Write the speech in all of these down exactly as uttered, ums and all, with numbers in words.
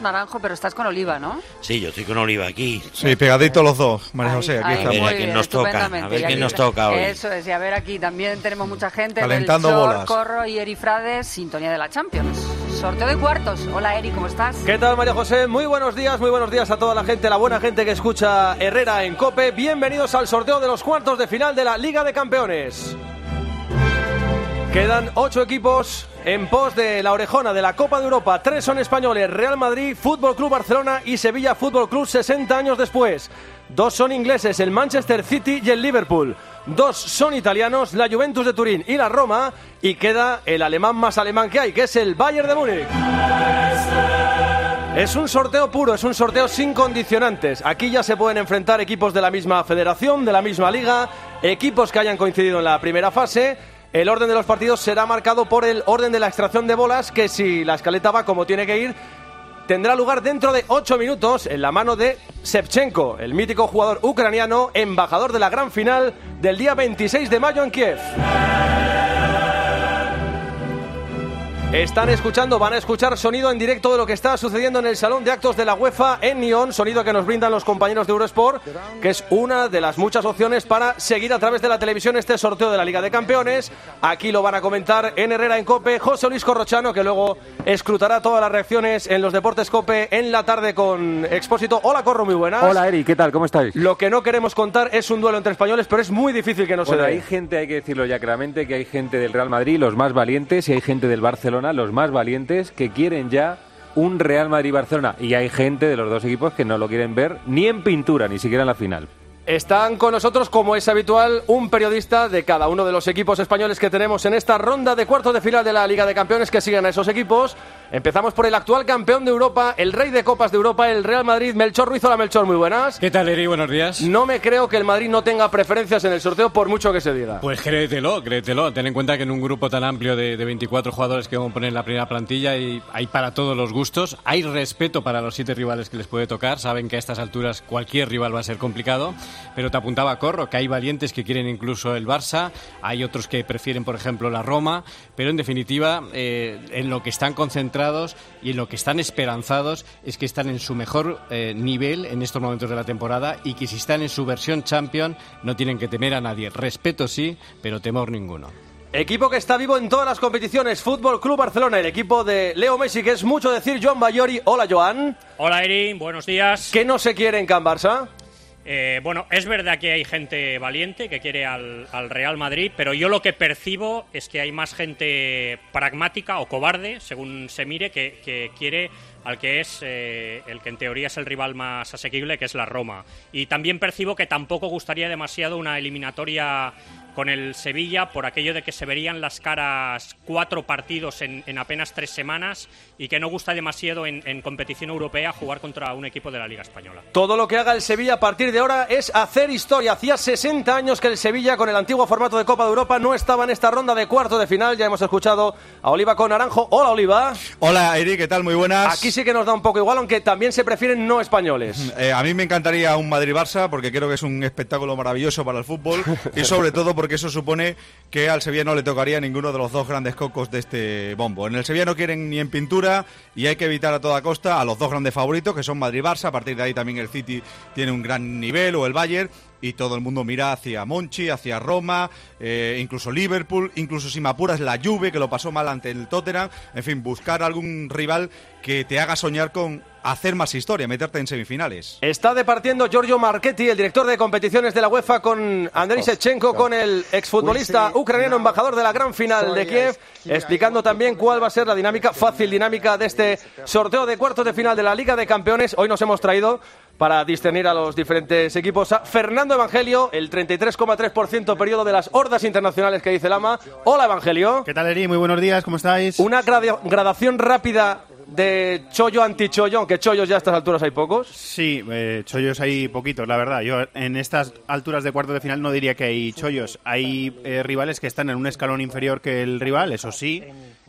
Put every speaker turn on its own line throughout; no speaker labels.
Naranjo, pero estás con Oliva, ¿no?
Sí, yo estoy con Oliva aquí.
Sí, pegaditos los dos, María José, aquí
ahí,
estamos.
A ver a quién nos toca, a ver quién nos toca hoy.
Eso es, y a ver aquí también tenemos mucha gente.
Calentando
Melchor,
bolas.
Corro y Eri Frades, sintonía de la Champions. Sorteo de cuartos. Hola Eri, ¿cómo estás?
¿Qué tal, María José? Muy buenos días, muy buenos días a toda la gente, la buena gente que escucha Herrera en COPE. Bienvenidos al sorteo de los cuartos de final de la Liga de Campeones. Quedan ocho equipos en pos de la orejona de la Copa de Europa. Tres son españoles: Real Madrid, Fútbol Club Barcelona y Sevilla Fútbol Club sesenta años después. Dos son ingleses, el Manchester City y el Liverpool. Dos son italianos, la Juventus de Turín y la Roma. Y queda el alemán más alemán que hay, que es el Bayern de Múnich. Es un sorteo puro, es un sorteo sin condicionantes. Aquí ya se pueden enfrentar equipos de la misma federación, de la misma liga, equipos que hayan coincidido en la primera fase. El orden de los partidos será marcado por el orden de la extracción de bolas, que si la escaleta va como tiene que ir, tendrá lugar dentro de ocho minutos en la mano de Shevchenko, el mítico jugador ucraniano, embajador de la gran final del día veintiséis de mayo en Kiev. Están escuchando, van a escuchar sonido en directo de lo que está sucediendo en el Salón de Actos de la UEFA en Nyon, sonido que nos brindan los compañeros de Eurosport, que es una de las muchas opciones para seguir a través de la televisión este sorteo de la Liga de Campeones. Aquí lo van a comentar en Herrera en COPE José Luis Corrochano, que luego escrutará todas las reacciones en los Deportes COPE en la tarde con Expósito. Hola Corro, muy buenas.
Hola Eri, ¿qué tal? ¿Cómo estáis?
Lo que no queremos contar es un duelo entre españoles, pero es muy difícil que no
bueno,
se dé.
Hay gente, hay que decirlo ya claramente, que hay gente del Real Madrid, los más valientes, y hay gente del Barcelona, los más valientes, que quieren ya un Real Madrid-Barcelona, y hay gente de los dos equipos que no lo quieren ver ni en pintura, ni siquiera en la final.
Están con nosotros, como es habitual, un periodista de cada uno de los equipos españoles que tenemos en esta ronda de cuartos de final de la Liga de Campeones, que siguen a esos equipos. Empezamos por el actual campeón de Europa, el rey de copas de Europa, el Real Madrid, Melchor Ruiz. Hola Melchor, muy buenas.
¿Qué tal, Eri? Buenos días.
No me creo que el Madrid no tenga preferencias en el sorteo, por mucho que se diga.
Pues créetelo, créetelo. Ten en cuenta que en un grupo tan amplio de, de veinticuatro jugadores que vamos a poner en la primera plantilla, y hay para todos los gustos. Hay respeto para los siete rivales que les puede tocar. Saben que a estas alturas cualquier rival va a ser complicado. Pero te apuntaba Corro, que hay valientes que quieren incluso el Barça. Hay otros que prefieren, por ejemplo, la Roma. Pero en definitiva, eh, en lo que están concentrados y en lo que están esperanzados es que están en su mejor eh, nivel en estos momentos de la temporada, y que si están en su versión Champion no tienen que temer a nadie. Respeto sí, pero temor ninguno.
Equipo que está vivo en todas las competiciones, Fútbol Club Barcelona, el equipo de Leo Messi, que es mucho decir. Joan Bayori. Hola Joan.
Hola Eri, buenos días.
¿Qué no se quiere en Can Barça?
Eh, bueno, es verdad que hay gente valiente que quiere al, al Real Madrid, pero yo lo que percibo es que hay más gente pragmática o cobarde, según se mire, que, que quiere al que es eh, el que en teoría es el rival más asequible, que es la Roma. Y también percibo que tampoco gustaría demasiado una eliminatoria con el Sevilla, por aquello de que se verían las caras cuatro partidos en, en apenas tres semanas, y que no gusta demasiado en, en competición europea jugar contra un equipo de la Liga Española.
Todo lo que haga el Sevilla a partir de ahora es hacer historia. Hacía sesenta años que el Sevilla, con el antiguo formato de Copa de Europa, no estaba en esta ronda de cuarto de final. Ya hemos escuchado a Oliva con Naranjo. Hola Oliva.
Hola Eri, ¿qué tal? Muy buenas.
Aquí sí que nos da un poco igual, aunque también se prefieren no españoles.
Eh, a mí me encantaría un Madrid-Barça, porque creo que es un espectáculo maravilloso para el fútbol, y sobre todo porque eso supone que al Sevilla no le tocaría ninguno de los dos grandes cocos de este bombo. En el Sevilla no quieren ni en pintura, y hay que evitar a toda costa a los dos grandes favoritos, que son Madrid-Barça. A partir de ahí también el City tiene un gran nivel, o el Bayern, y todo el mundo mira hacia Monchi, hacia Roma, eh, incluso Liverpool, incluso si me apuras la Juve, que lo pasó mal ante el Tottenham. En fin, buscar algún rival que te haga soñar con hacer más historia, meterte en semifinales.
Está departiendo Giorgio Marchetti, el director de competiciones de la UEFA, con Andriy Shevchenko, con el exfutbolista ucraniano, embajador de la gran final de Kiev, explicando también cuál va a ser la dinámica, fácil dinámica, de este sorteo de cuartos de final de la Liga de Campeones. Hoy nos hemos traído, para discernir a los diferentes equipos, a Fernando Evangelio, el treinta y tres coma tres por ciento periodo de las hordas internacionales que dice Lama. Hola Evangelio.
¿Qué tal, Eri? Muy buenos días, ¿cómo estáis?
Una grada- gradación rápida de chollo anti-chollo, aunque chollos ya a estas alturas hay pocos.
Sí, eh, chollos hay poquitos, la verdad. Yo en estas alturas de cuarto de final no diría que hay chollos. Hay eh, rivales que están en un escalón inferior que el rival, eso sí,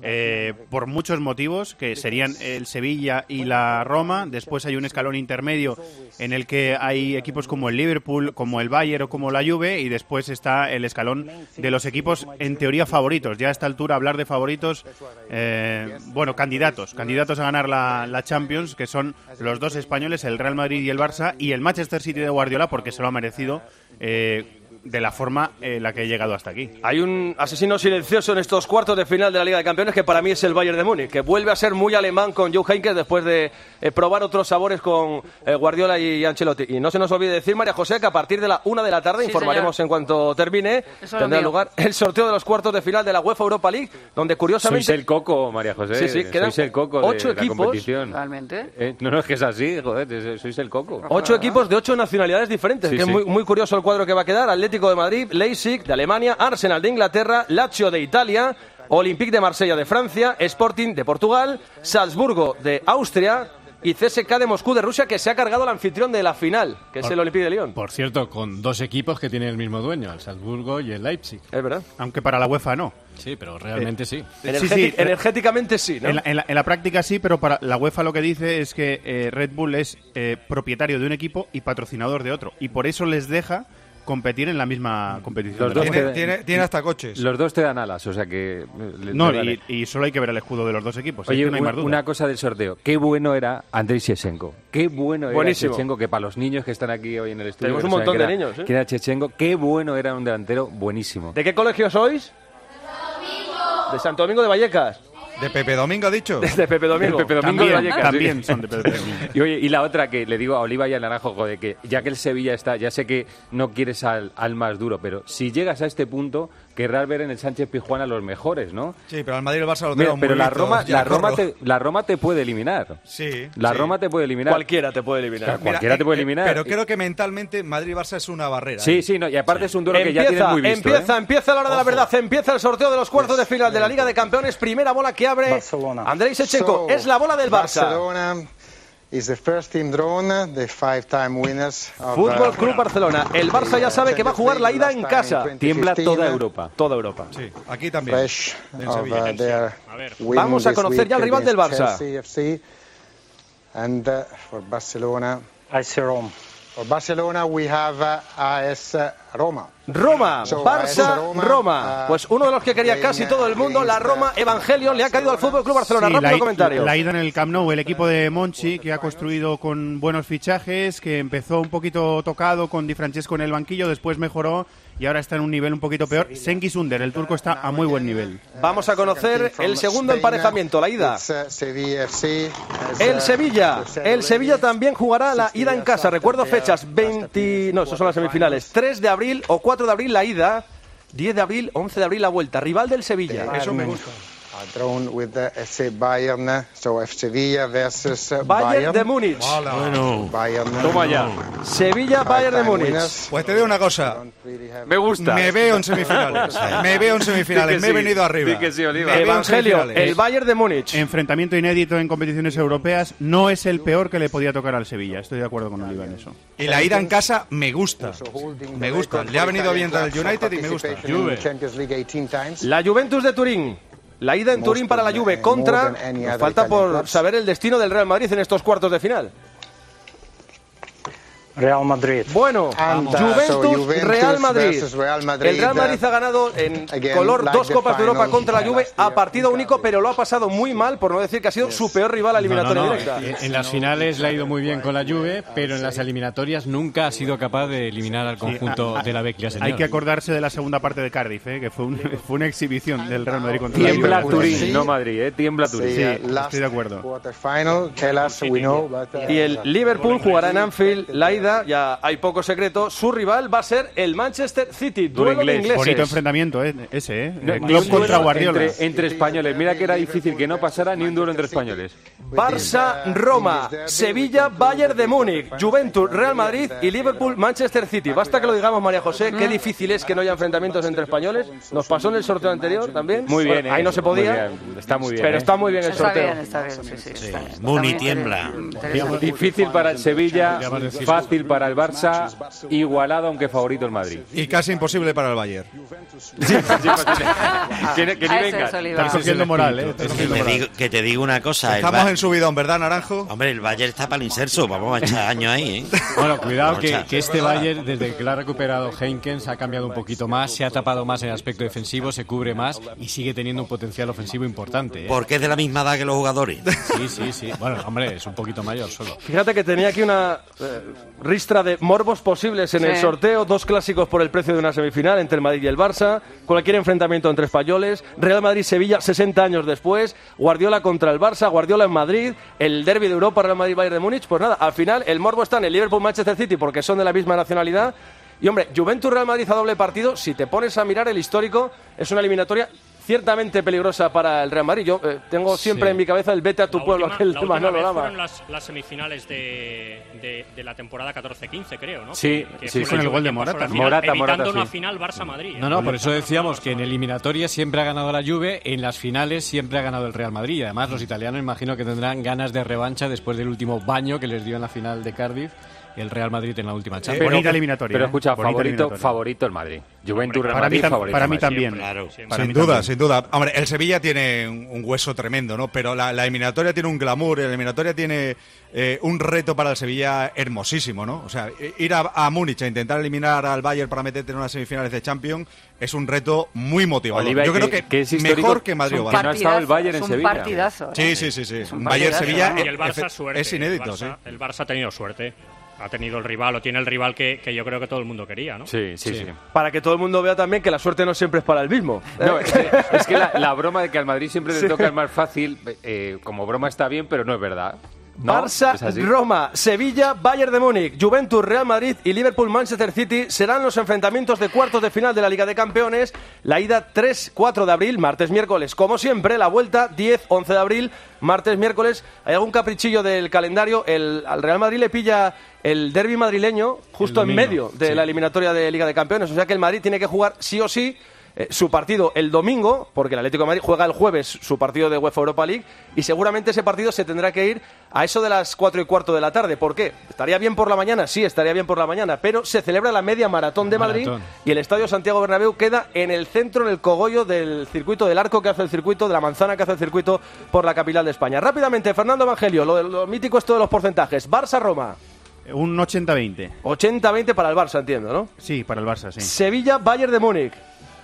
eh, por muchos motivos, que serían el Sevilla y la Roma. Después hay un escalón intermedio en el que hay equipos como el Liverpool, como el Bayern o como la Juve, y después está el escalón de los equipos en teoría favoritos. Ya a esta altura hablar de favoritos, eh, bueno, candidatos, candidatos a ganar la, la Champions, que son los dos españoles, el Real Madrid y el Barça, y el Manchester City de Guardiola, porque se lo ha merecido, eh, de la forma en la que he llegado hasta aquí.
Hay un asesino silencioso en estos cuartos de final de la Liga de Campeones que para mí es el Bayern de Múnich, que vuelve a ser muy alemán con Jupp Heynckes después de eh, probar otros sabores con eh, Guardiola y Ancelotti. Y no se nos olvide decir, María José, que a partir de la una de la tarde, sí, informaremos señor. En cuanto termine, Eso tendrá lugar el sorteo de los cuartos de final de la UEFA Europa League, donde curiosamente...
Sois el coco, María José.
Sí, sí, quedan
sois el coco
ocho
de
equipos,
la competición.
¿Realmente?
Eh, no, no, es que es así, joder, sois el coco.
Ocho equipos de ocho nacionalidades diferentes,
sí,
que
sí.
es muy, muy curioso el cuadro que va a quedar. Atlético de Madrid, Leipzig de Alemania, Arsenal de Inglaterra, Lazio de Italia, Olympique de Marsella de Francia, Sporting de Portugal, Salzburgo de Austria y C S K de Moscú de Rusia, que se ha cargado el anfitrión de la final, que es
por,
el Olympique de Lyon.
Por cierto, con dos equipos que tienen el mismo dueño, el Salzburgo y el Leipzig.
Es verdad.
Aunque para la UEFA no.
Sí, pero realmente eh, sí.
Energétic,
sí, sí.
Energéticamente sí, ¿no?
En la, en, la, en la práctica sí, pero para la UEFA lo que dice es que eh, Red Bull es eh, propietario de un equipo y patrocinador de otro. Y por eso les deja competir en la misma competición.
Los dos
tiene,
te,
tiene, tiene hasta coches.
Los dos te dan alas, o sea que...
No, y, y solo hay que ver el escudo de los dos equipos.
Oye,
no hay más duda.
Una cosa del sorteo. Qué bueno era Andrei Shevchenko. Qué bueno era
Buenísimo.
Shevchenko, que para los niños que están aquí hoy en el estudio...
Tenemos un montón de
era,
niños, ¿eh?
Que era Shevchenko. Qué bueno era un delantero buenísimo.
¿De qué colegio sois? De Santo Domingo de Vallecas.
¿De Pepe Domingo ha dicho?
De Pepe Domingo.
El Pepe Domingo
también,
de Vallecas.
también
Sí.
son de Pepe Domingo.
Y, oye, y la otra que le digo a Oliva y al Naranjo, joder, que ya que el Sevilla está, ya sé que no quieres al, al más duro, pero si llegas a este punto, querrás ver en el Sánchez Pizjuán a los mejores, ¿no?
Sí, pero al Madrid y el Barça lo
Mira,
tenemos
pero
muy
la
visto,
Roma,
ya
la, Roma
corro.
te, la Roma te puede eliminar.
Sí.
La
sí.
Roma te puede eliminar.
Cualquiera te puede eliminar.
Claro, cualquiera te puede
eh,
eliminar.
Pero creo que mentalmente Madrid y Barça es una barrera.
Sí,
¿eh?
sí, no, y aparte es un duelo
Empieza,
que ya tienes muy visto.
empieza,
¿eh?
empieza la hora de la
Ojo.
verdad, empieza el sorteo de los cuartos de final de la Liga de Campeones, primera bola que abre
Barcelona.
Andrei Shevchenko, es la bola del Barça.
Barcelona is the first team drawn, the five-time winners of,
Fútbol
uh,
Club Barcelona. El Barça ya sabe que va a jugar la ida en casa.
Tiembla toda Europa.
Toda Europa.
Sí, aquí también.
fresh
En
of,
Sevilla.
uh, their
A ver.
win
Vamos a
this
conocer
week
ya al rival del
against
Barça.
Chelsea F C. And uh, for Barcelona, I see Roma. For Barcelona we have uh, A S Roma.
Roma,
So,
Barça,
Roma,
Roma.
uh,
Pues uno de los que quería casi todo el mundo, la Roma Evangelion, le ha caído al Fútbol Club Barcelona.
Sí,
Rápido
la,
comentario.
La ida en el Camp Nou, el equipo de Monchi, que ha construido con buenos fichajes, que empezó un poquito tocado con Di Francesco en el banquillo, después mejoró y ahora está en un nivel un poquito peor. Cengiz Ünder, el turco, está a muy buen nivel.
Vamos a conocer el segundo emparejamiento, la ida.
It's, uh, Sevilla F C.
El Sevilla, el Sevilla también jugará la ida en casa. Recuerdo fechas, veinte, no, esas son las semifinales. tres de abril o cuatro de abril la ida, diez de abril, once de abril la vuelta. Rival del Sevilla.
Eso me gusta.
Drawn with the F C Bayern, so F Sevilla versus uh,
Bayern
Bayern.
de Múnich.
Bueno,
Bayern.
Toma ya.
Sevilla, Bayern de
Five-time
Múnich.
winners.
Pues te digo una cosa.
Me gusta.
Me veo en semifinales. Me veo en semifinales.
Di
Me
que
he
sí.
venido arriba.
Di que sí, Oliva.
Me veo en
Evangelio,
semifinales.
el Bayern de Múnich.
Enfrentamiento inédito en competiciones europeas, no es el peor que le podía tocar al Sevilla. Estoy de acuerdo con Oliva en eso.
Y la ida en casa me gusta. Me gusta. Le ha venido bien el United y me gusta.
Juve. Champions League eighteen times.
La Juventus de Turín. La ida en Turín para la Juve contra. Nos falta por saber el destino del Real Madrid en estos cuartos de final.
Real Madrid.
Bueno,
And, uh,
Juventus,
so Juventus
Real Madrid.
versus Real Madrid,
El Real Madrid
uh,
ha ganado en
again,
color
like
dos
the
Copas de Europa
finals
contra la Juve
last
a
year.
partido único, pero lo ha pasado muy mal, por no decir que ha sido su peor rival a la
No, no,
eliminatoria
no.
directa.
En, en las finales le ha ido muy bien con la Juve, pero en las eliminatorias nunca ha sido capaz de eliminar al conjunto
a- a-
de la Vecchia, señor.
Hay que acordarse de la segunda parte de Cardiff, ¿eh? Que fue, un- fue una exhibición del Real Madrid contra la
Tiembla
Juve.
Turín, no Madrid, ¿eh? Tiembla Turín.
Sí,
uh, last
estoy de acuerdo.
quarterfinal, tell us, we know, but, uh,
Y el Liverpool jugará en Anfield la ida, ya hay poco secreto. Su rival va a ser el Manchester City,
Duro
duelo de
inglés.
ingleses.
Bonito enfrentamiento, ¿eh? Ese, ¿eh?
No,
Eh,
ni
Klopp
un
contra
duelo
Guardiola.
Entre, entre españoles. Mira que era difícil que no pasara ni un duelo entre españoles.
Barça, Roma, Sevilla, Bayern de Múnich, Juventus, Real Madrid y Liverpool, Manchester City. Basta que lo digamos, María José, qué difícil es que no haya enfrentamientos entre españoles. Nos pasó en el sorteo anterior también.
Muy bien,
Bueno, ahí
¿eh?
no se podía.
Muy bien. Está muy bien.
Pero
¿eh?
está muy bien el
Está
sorteo.
bien, está bien, sí, sí. está bien.
Muni
Está muy
tiembla.
interesante.
Difícil para el Sevilla,
Podríamos decir-
fácil fácil para el Barça, igualado aunque favorito el Madrid.
Y casi imposible para el Bayern.
Sí, sí, que, que ni venga.
Estás cogiendo moral, ¿eh?
Es que, te digo, que te digo una cosa.
Estamos en subidón, ¿verdad, Naranjo?
Hombre, el Bayern está para el inserso. Vamos a echar años ahí, ¿eh?
Bueno, cuidado que, que este Bayern, desde que lo ha recuperado Heinkens, ha cambiado un poquito más, se ha tapado más en el aspecto defensivo, se cubre más y sigue teniendo un potencial ofensivo importante, ¿eh?
Porque es de la misma edad que los jugadores.
Sí, sí, sí. Bueno, hombre, es un poquito mayor solo.
Fíjate que tenía aquí una eh, ristra de morbos posibles en sí. el sorteo. Dos clásicos por el precio de una semifinal entre el Madrid y el Barça. Cualquier enfrentamiento entre españoles. Real Madrid-Sevilla sesenta años después. Guardiola contra el Barça. Guardiola en Madrid. El derbi de Europa, Real Madrid-Bayern de Múnich. Pues nada, al final el morbo está en el Liverpool-Manchester City porque son de la misma nacionalidad. Y hombre, Juventus-Real Madrid a doble partido. Si te pones a mirar el histórico, es una eliminatoria ciertamente peligrosa para el Real Madrid. Yo eh, tengo siempre sí. en mi cabeza el vete a tu
la
pueblo,
última,
aquel
la
de Manolo Lama.
Fueron las, las semifinales de, de, de la temporada catorce quince, creo, ¿no?
Sí,
que, que
sí,
con el gol de Morata.
Final,
Morata,
evitando
Morata,
una
sí.
final Barça-Madrid.
No, no, por eso decíamos que en eliminatoria siempre ha ganado la Juve, en las finales siempre ha ganado el Real Madrid. Y además los italianos imagino que tendrán ganas de revancha después del último baño que les dio en la final de Cardiff el Real Madrid en la última Champions.
Eh, bonita eliminatoria.
Pero escucha,
bonita
favorito,
eliminatoria.
favorito el Madrid. Juventus, Real
para
Madrid,
mí,
favorito.
para mí
Madrid.
también.
Claro.
Para
Sin
mí
duda,
también.
sin duda. Hombre, el Sevilla tiene un, un hueso tremendo, ¿no? Pero la, la eliminatoria tiene un glamour, la eliminatoria tiene eh, un reto para el Sevilla hermosísimo, ¿no? O sea, ir a, a Múnich a intentar eliminar al Bayern para meterte en unas semifinales de Champions es un reto muy motivador.
Oliva,
Yo creo
que,
que,
que es histórico,
mejor que Madrid o
que
Barça.
no ha estado el Bayern en
es un
Sevilla.
partidazo.
Sí, sí, sí, sí.
Es un
Un
partidazo,
Bayern-Sevilla
Y el Barça, suerte.
es inédito,
el Barça,
sí.
El Barça ha tenido suerte. Ha tenido el rival, o tiene el rival que, que yo creo que todo el mundo quería, ¿no?
Sí, sí, sí. sí.
Para que todo el mundo vea también que la suerte no siempre es para el mismo.
No, es que, es que la, la broma de que al Madrid siempre le sí. toca el más fácil, eh, como broma está bien, pero no es verdad. ¿No?
Barça, Roma, Sevilla, Bayern de Múnich, Juventus, Real Madrid y Liverpool, Manchester City serán los enfrentamientos de cuartos de final de la Liga de Campeones. La ida tres cuatro de abril, martes, miércoles. Como siempre, la vuelta diez once de abril, martes, miércoles. ¿Hay algún caprichillo del calendario? El, al Real Madrid le pilla el derbi madrileño justo en medio de sí. la eliminatoria de Liga de Campeones. O sea que el Madrid tiene que jugar sí o sí Eh, su partido el domingo, porque el Atlético de Madrid juega el jueves su partido de UEFA Europa League, y seguramente ese partido se tendrá que ir a eso de las cuatro y cuarto de la tarde. ¿Por qué? ¿Estaría bien por la mañana? Sí, estaría bien por la mañana, pero se celebra la media maratón de Madrid maratón. Y el Estadio Santiago Bernabéu queda en el centro, en el cogollo del circuito del arco que hace el circuito, de la manzana que hace el circuito por la capital de España. Rápidamente, Fernando Evangelio, lo, lo mítico esto de los porcentajes. Barça-Roma.
Un ochenta veinte.
ochenta veinte para el Barça, entiendo, ¿no?
Sí, para el Barça, sí.
Sevilla-Bayern de Múnich.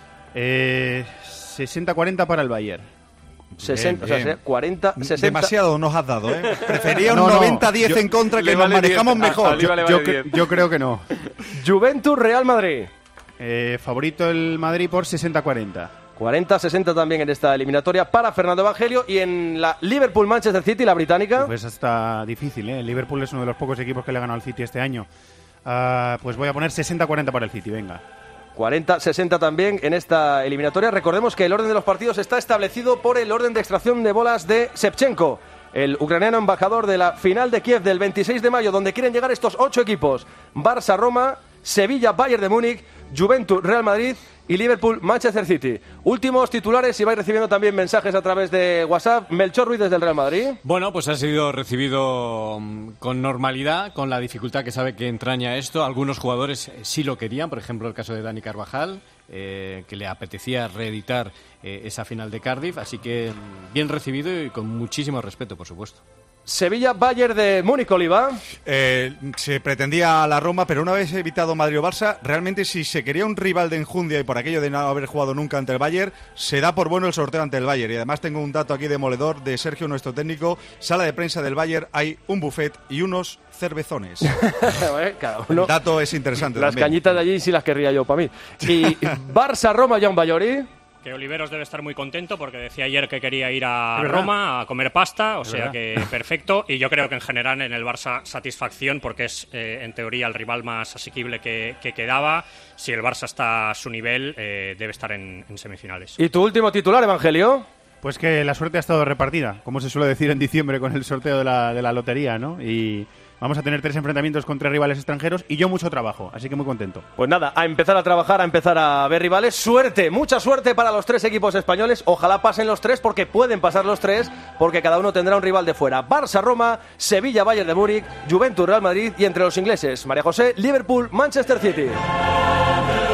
Eh, sesenta cuarenta para el Bayern.
sesenta,
bien, bien.
O sea, cuarenta sesenta.
Demasiado nos has dado, ¿eh? Prefería un
no, no,
noventa diez en contra, que nos
vale
manejamos
diez.
mejor.
Yo, yo, cre- yo creo que no.
Juventus-Real Madrid.
Eh, favorito el Madrid por sesenta cuarenta.
cuarenta sesenta también en esta eliminatoria para Fernando Evangelio. Y en la Liverpool-Manchester City, la británica.
Pues está difícil, ¿eh? El Liverpool es uno de los pocos equipos que le ha ganado al City este año. Uh, pues voy a poner sesenta cuarenta para el City, venga.
cuarenta sesenta también en esta eliminatoria. Recordemos que el orden de los partidos está establecido por el orden de extracción de bolas de Shevchenko, el ucraniano embajador de la final de Kiev del veintiséis de mayo, donde quieren llegar estos ocho equipos: Barça-Roma, Sevilla-Bayern de Múnich, Juventus-Real Madrid y Liverpool-Manchester City. Últimos titulares, y vais recibiendo también mensajes a través de WhatsApp. Melchor Ruiz desde el Real Madrid.
Bueno, pues ha sido recibido um, con normalidad, con la dificultad que sabe que entraña esto. Algunos jugadores eh, sí lo querían, por ejemplo el caso de Dani Carvajal, eh, que le apetecía reeditar eh, esa final de Cardiff, así que bien recibido y con muchísimo respeto, por supuesto.
Sevilla-Bayern de Múnich, Oliva.
Eh, se pretendía la Roma, pero una vez evitado Madrid o Barça, realmente si se quería un rival de enjundia y por aquello de no haber jugado nunca ante el Bayern, se da por bueno el sorteo ante el Bayern. Y además tengo un dato aquí demoledor de Sergio, nuestro técnico. Sala de prensa del Bayern, hay un buffet y unos cervezones.
Cada uno.
El dato es interesante.
Las
también.
cañitas de allí sí las querría yo para mí. Y Barça-Roma, John Bayori.
Que Oliveros debe estar muy contento porque decía ayer que quería ir a Roma a comer pasta, o
es
sea
verdad.
que perfecto. Y yo creo que en general en el Barça satisfacción porque es eh, en teoría el rival más asequible que, que quedaba. Si el Barça está a su nivel, eh, debe estar en, en semifinales.
¿Y tu último titular, Evangelio?
Pues que la suerte ha estado repartida, como se suele decir en diciembre con el sorteo de la, de la lotería, ¿no? Y Vamos a tener tres enfrentamientos contra rivales extranjeros y yo mucho trabajo, así que muy contento.
Pues nada, a empezar a trabajar, a empezar a ver rivales. Suerte, mucha suerte para los tres equipos españoles. Ojalá pasen los tres, porque pueden pasar los tres, porque cada uno tendrá un rival de fuera. Barça-Roma, Sevilla-Bayern de Múnich, Juventus-Real Madrid y entre los ingleses, María José, Liverpool-Manchester City.